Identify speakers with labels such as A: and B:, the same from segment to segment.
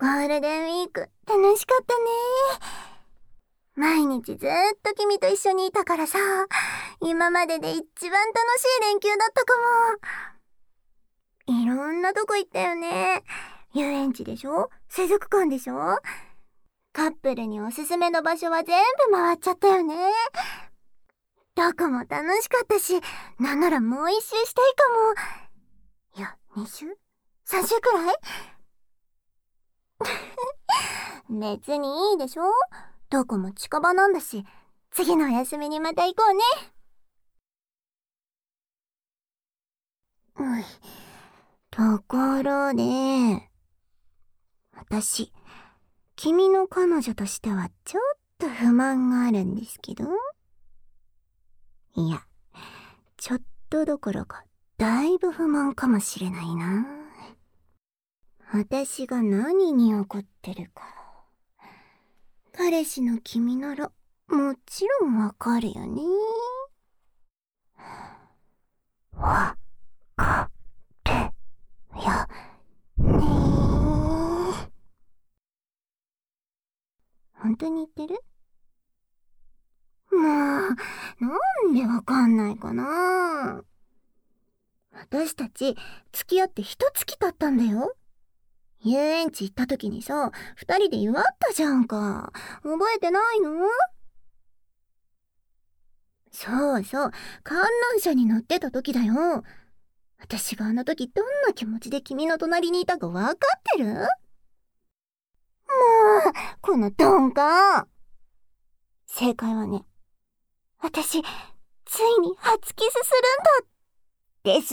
A: ールデンウィーク楽しかったね。毎日ずっと君と一緒にいたからさ、今までで一番楽しい連休だったかも。いろんなとこ行ったよね。遊園地でしょ、水族館でしょ。カップルにおすすめの場所は全部回っちゃったよね。どこも楽しかったし、なんならもう一周したいかも。いや、2周 ?3 周くらい別にいいでしょ、どこも近場なんだし、次のお休みにまた行こうね。ところで、私、君の彼女としてはちょっと不満があるんですけど。いや、ちょっとどころか、だいぶ不満かもしれないな。私が何に怒ってるか。彼氏の君なら、もちろんわかるよね。わかるよね。本当に言ってる？もう、なんでわかんないかな。私たち、付き合って1月経ったんだよ。遊園地行った時にさ、2人で祝ったじゃんか。覚えてないの？そうそう、観覧車に乗ってた時だよ。私があの時どんな気持ちで君の隣にいたかわかってる？もう、この鈍感。正解はね、私、ついに初キスするんだ、です。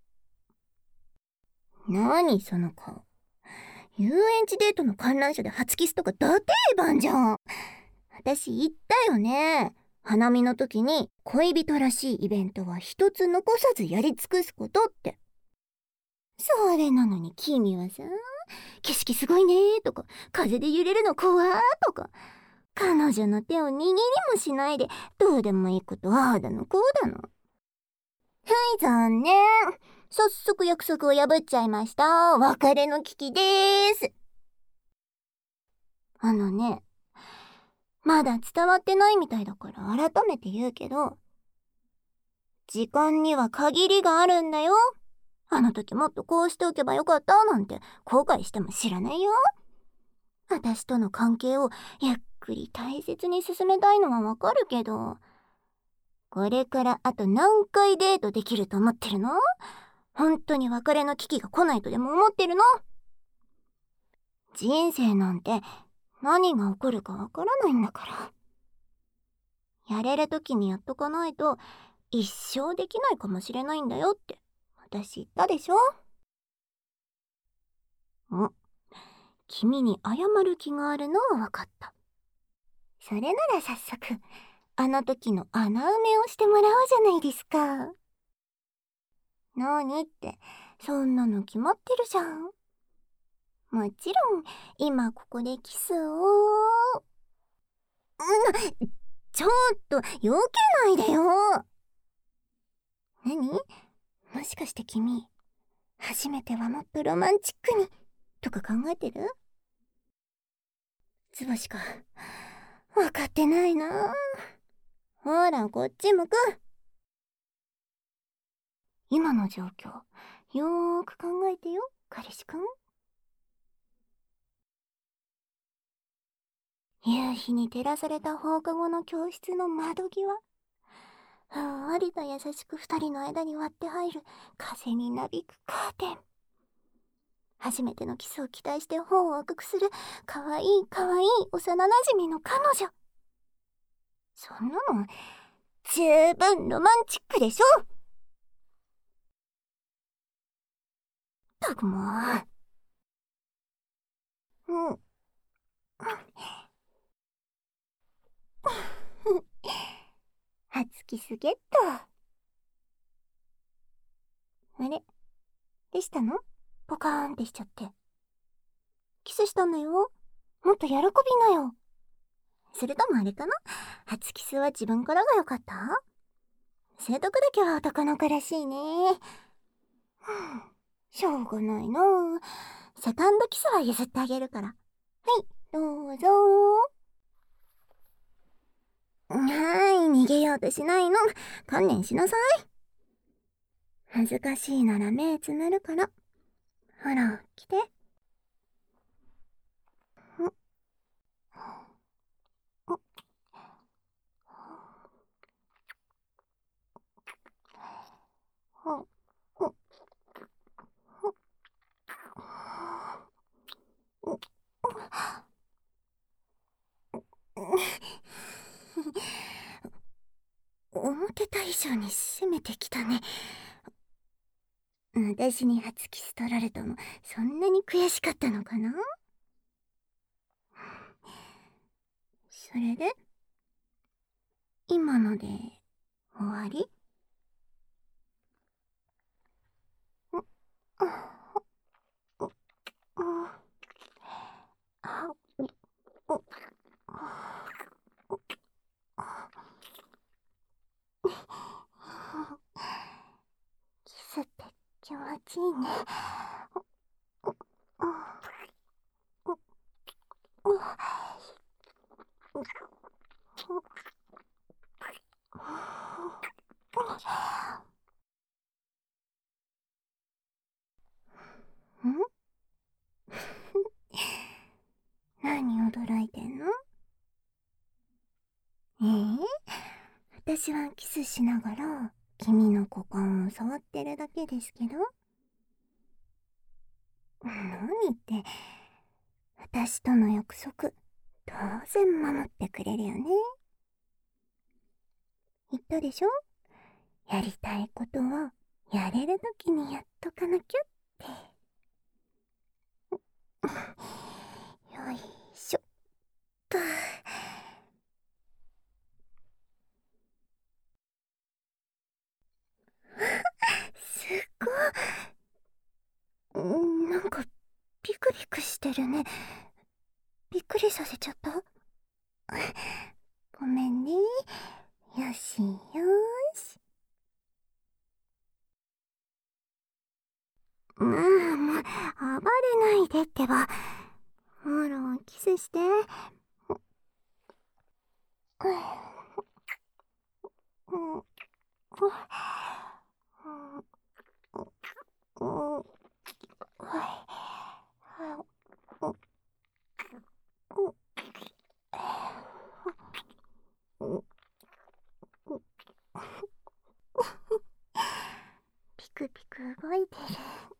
A: 何その顔。遊園地デートの観覧車で初キスとかダ定番じゃん。私言ったよね。花見の時に恋人らしいイベントは一つ残さずやり尽くすことって。それなのに君はさ、景色すごいねーとか、風で揺れるの怖ーとか、彼女の手を握りもしないで、どうでもいいことああだのこうだの。はい、残念。早速約束を破っちゃいました。別れの危機でーす。あのね、まだ伝わってないみたいだから改めて言うけど、時間には限りがあるんだよ。あの時もっとこうしておけばよかったなんて後悔しても知らないよ。私との関係をゆっくり大切に進めたいのはわかるけど、これからあと何回デートできると思ってるの？本当に別れの危機が来ないとでも思ってるの？人生なんて何が起こるかわからないんだから。やれる時にやっとかないと一生できないかもしれないんだよって私言ったでしょ。君に謝る気があるのは分かった。それなら早速あの時の穴埋めをしてもらおうじゃないですか。何って、そんなの決まってるじゃん。もちろん今ここでキスを。ちょっと避けないでよ。何？もしかして君、初めてはもっとロマンチックにとか考えてる？図星か、分かってないな。ほらこっち向く。今の状況よーく考えてよ、彼氏くん。夕日に照らされた放課後の教室の窓際、ふんわりと優しく二人の間に割って入る風になびくカーテン。初めてのキスを期待して頬を赤くするかわいいかわいい幼なじみの彼女。そんなの十分ロマンチックでしょ。ったくもう。初キスゲット。あれ、でしたの？ポカーンってしちゃって。キスしたんだよ。もっと喜びなよ。それともあれかな、初キスは自分からが良かった？そういうとこだけは男の子らしいね。しょうがないな。 セカンドキスは譲ってあげるから。はい、どうぞ。逃げようとしないの。観念しなさい。恥ずかしいなら目つむるから。ほら、来て。思ってた以上に攻めてきたね。私に初キス取られたの、そんなに悔しかったのかな？それで今ので終わり？キスって気持ちいいね。何驚いてんの？私はキスしながら君の股間を触ってるだけですけど。何って、私との約束、当然守ってくれるよね。言ったでしょ？やりたいことはやれる時にやっとかなきゃって。よいしょっと。すごい。なんかビクビクしてるね。びっくりさせちゃった？ごめんね。よしよーし。もう、暴れないでってば。ほら、キスして。ピクピク動いてる。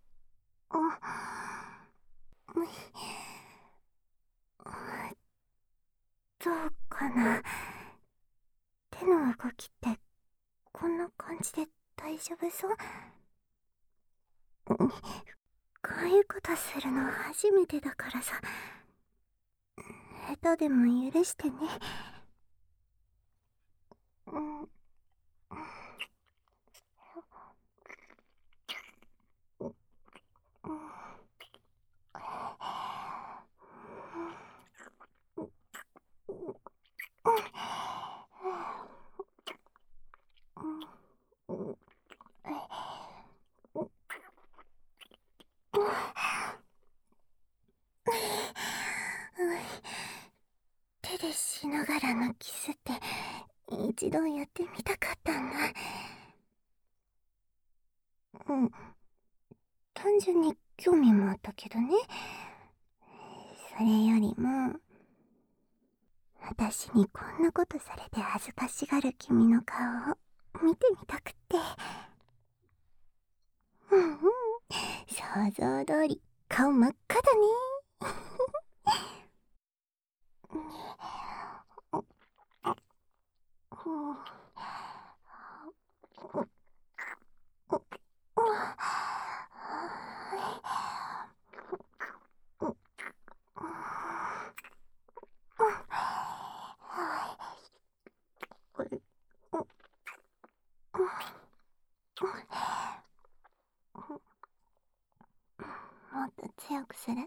A: どうかな。手の動きってこんな感じで大丈夫そう？こういうことするの初めてだからさ。下手でも許してね。手でしながらのキスって一度やってみたかったんだ。単純に興味もあったけどね。それよりも、私にこんなことされて恥ずかしがる君の顔を見てみたくって。想像通り顔真っ赤だね。もっと強くする？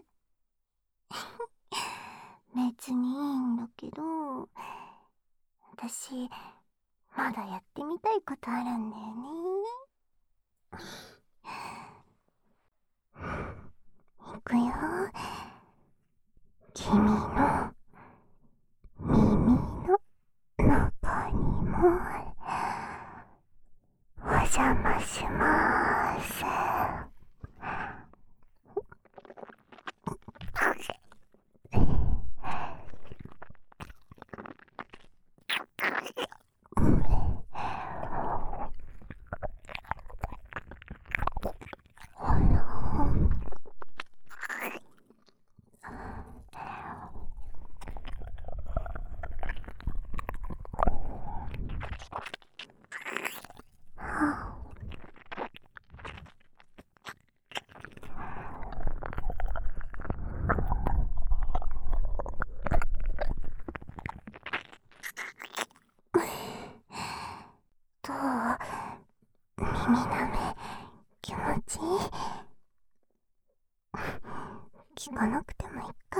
A: 別にいいんだけど、私まだやってみたいことあるんだよね。 くよ。君の耳の中にもお邪魔します。どう？耳なめ気持ちいい？聞かなくてもいいか。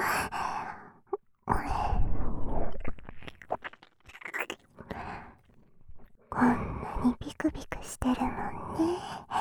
A: こんなにビクビクしてるもんね。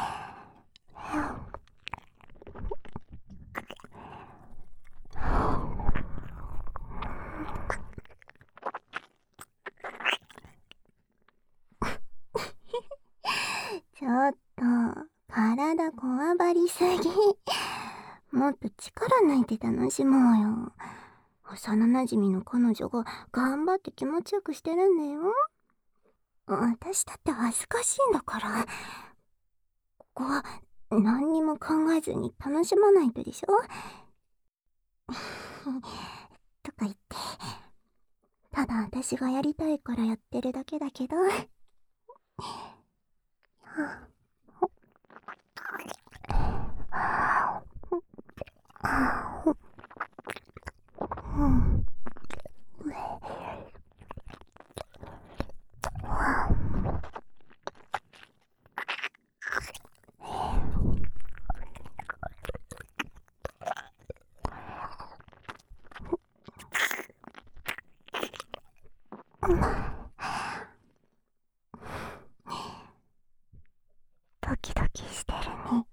A: ちょっと体こわばりすぎ。もっと力抜いて楽しもうよ。幼なじみの彼女が頑張って気持ちよくしてるんだよ。私だって恥ずかしいんだから。ここは何にも考えずに楽しまないとでしょとか言って、ただ私がやりたいからやってるだけだけど。ドキドキしてるね。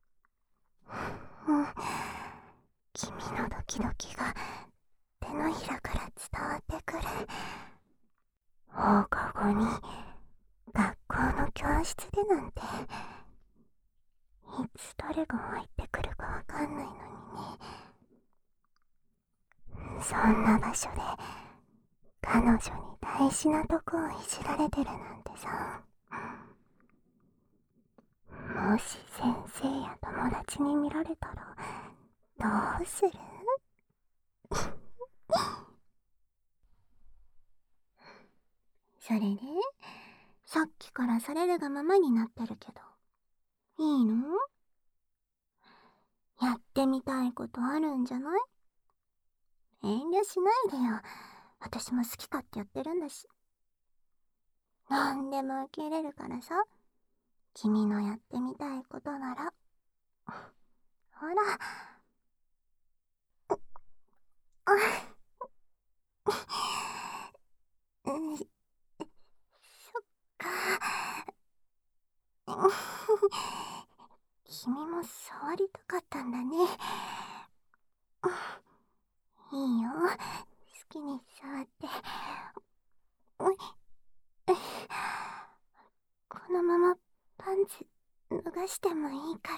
A: 君のドキドキが手のひらから伝わってくる。放課後に学校の教室でなんて、いつ誰が入ってくるかわかんないのにね。そんな場所で彼女に大事なとこをいじられてるなんてさ。もし先生や友達に見られたらどうする？それで、さっきからされるがままになってるけど、いいの？やってみたいことあるんじゃない？遠慮しないでよ。私も好き勝手やってるんだし。なんでも受け入れるからさ。君のやってみたいことなら。ほら。そっか。君も触りたかったんだね。いいよ。好きに触って。このままパンツ脱がしてもいいから。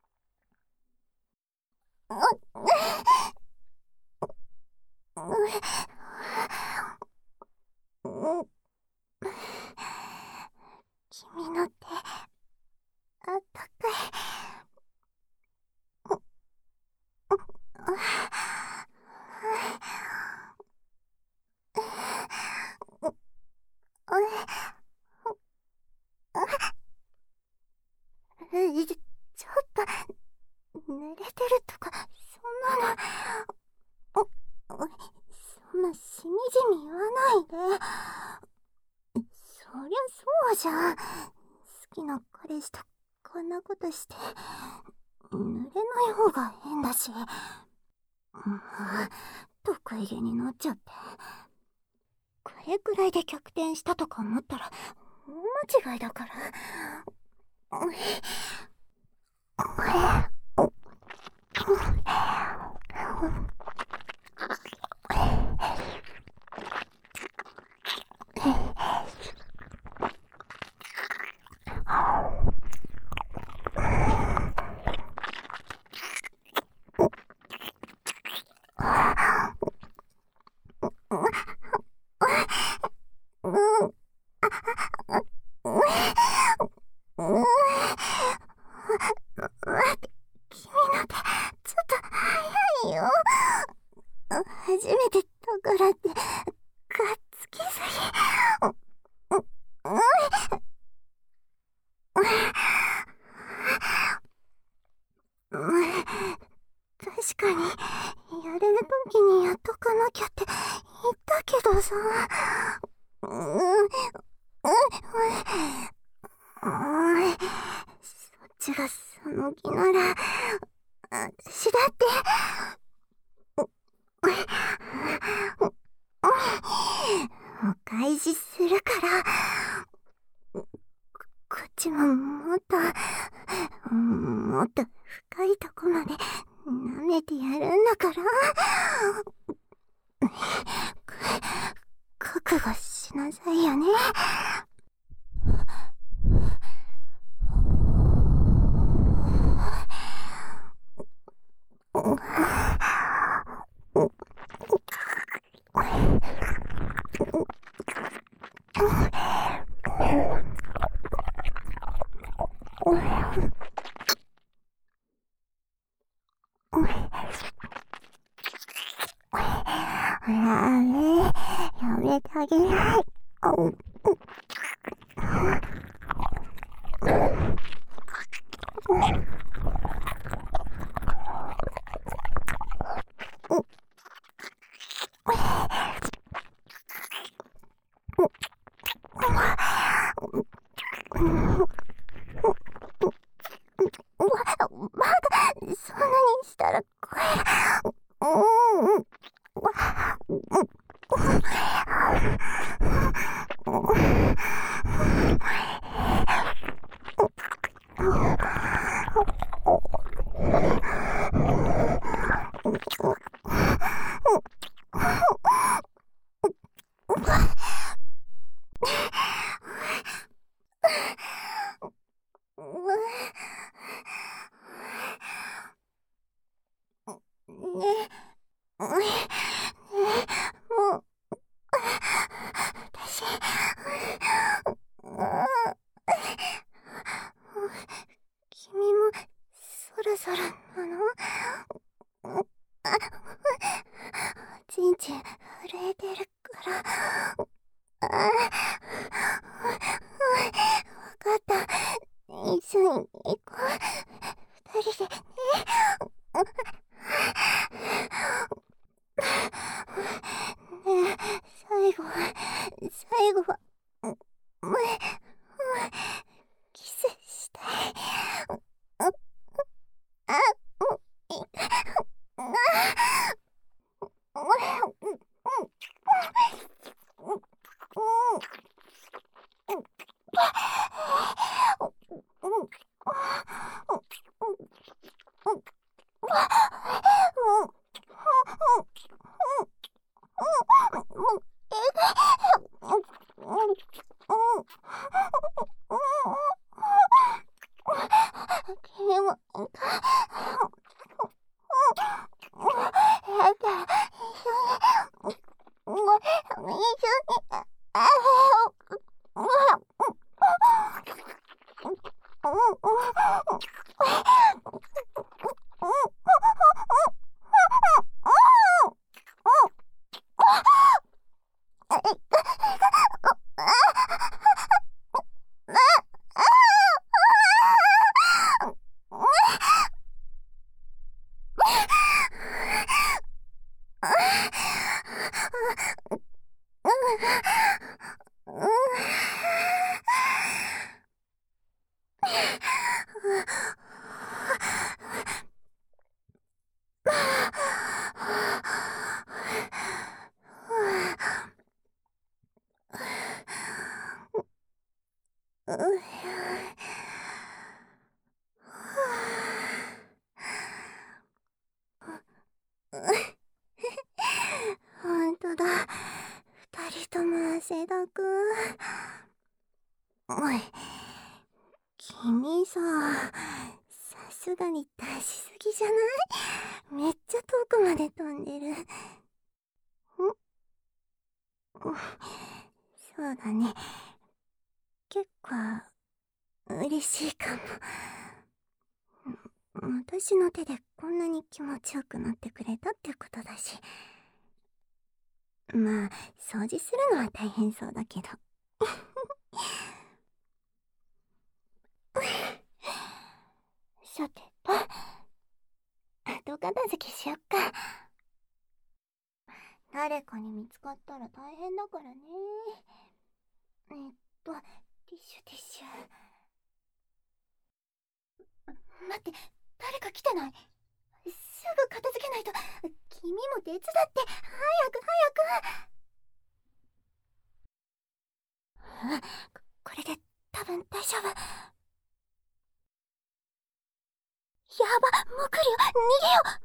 A: 君の手、あったかい。ちょっと、濡れてるとか、そんなの。そんなしみじみ言わないで。そりゃそうじゃん。好きな彼氏とこんなことして、濡れない方が変だし。得意げになっちゃって。これくらいで逆転したとか思ったら、大間違いだから。 初めてだからってがっつきすぎ。確かにやれる時にやっとかなきゃって言ったけどさ。そっちがその気なら私だってお返しするから。こっちももっと深いとこまで舐めてやるんだから。覚悟しなさいよね。やめてあげない。まだそんなにしたらねもう私君もそろそろなの？ちんちん震えてるからわかった。一緒に行こう。二人でね。ねえ、最後はキスしたい。君もやだ、一緒におい、君さ、さすがに出しすぎじゃない？めっちゃ遠くまで飛んでる。そうだね。結構嬉しいかも。私の手でこんなに気持ちよくなってくれたってことだし。まあ、掃除するのは大変そうだけど。さてと、後片付けしよっか。誰かに見つかったら大変だからね。ティッシュティッシュ。待って、誰か来てない？すぐ片付けないと。君も手伝って、早く早く。これで多分大丈夫。やば、もう来るよ、逃げよう。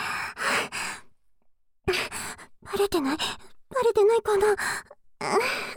A: バレてないかな。